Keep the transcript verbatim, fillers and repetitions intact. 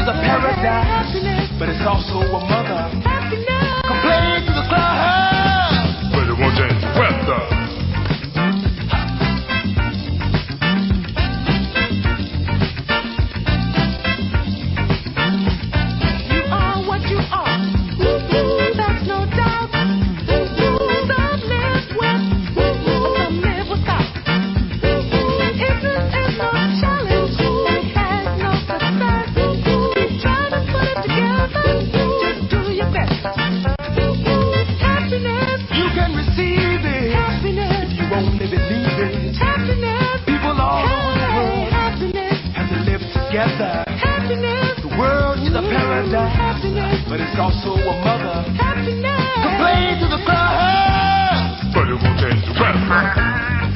is a paradise, but it's also a mother. Complain to the clouds, but it won't change the weather. Happiness. The world is a paradise, happiness. But it's also a mother. Happiness. Complain to the clouds, but it won't change the weather.